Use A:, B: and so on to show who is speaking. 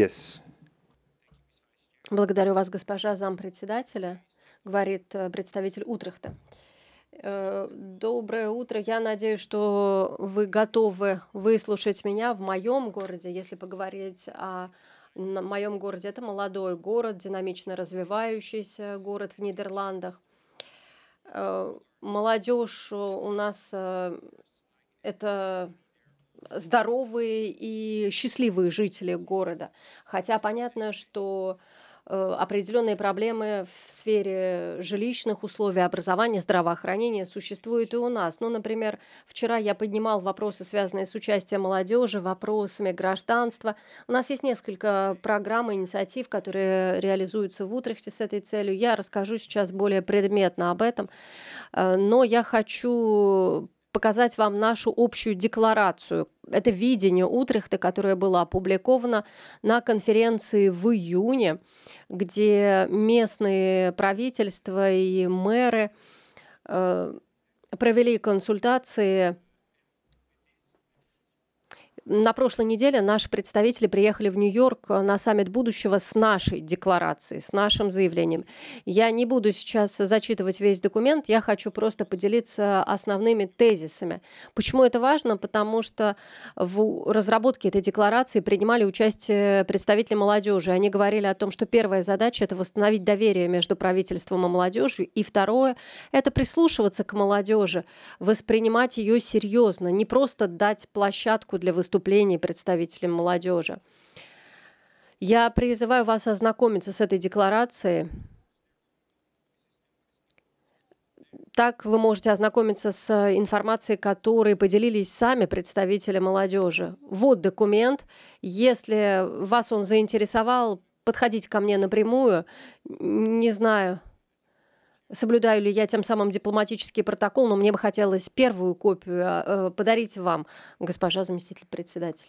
A: Yes.
B: Благодарю вас, госпожа зампредседателя, говорит представитель Утрехта. Доброе утро. Я надеюсь, что вы готовы выслушать меня в моем городе. Если поговорить о моем городе, это молодой город, динамично развивающийся город в Нидерландах. Молодежь у нас это здоровые и счастливые жители города. Хотя понятно, что определенные проблемы в сфере жилищных условий, образования, здравоохранения существуют и у нас. Ну, например, вчера я поднимал вопросы, связанные с участием молодежи, вопросами гражданства. У нас есть несколько программ и инициатив, которые реализуются в Утрехте с этой целью. Я расскажу сейчас более предметно об этом. Но я хочу показать вам нашу общую декларацию. Это видение Утрехта, которое было опубликовано на конференции в июне, где местные правительства и мэры э, провели консультации. На прошлой неделе наши представители приехали в Нью-Йорк на саммит будущего с нашей декларацией, с нашим заявлением. Я не буду сейчас зачитывать весь документ, я хочу просто поделиться основными тезисами. Почему это важно? Потому что в разработке этой декларации принимали участие представители молодежи. Они говорили о том, что первая задача — это восстановить доверие между правительством и молодежью, и второе — это прислушиваться к молодежи, воспринимать ее серьезно, не просто дать площадку для выступлений представителям молодежи. Я призываю вас ознакомиться с этой декларацией. Так вы можете ознакомиться с информацией, которой поделились сами представители молодежи. Вот документ. Если вас он заинтересовал, подходите ко мне напрямую. Не знаю, соблюдаю ли я тем самым дипломатический протокол, но мне бы хотелось первую копию подарить вам, госпожа заместитель председателя.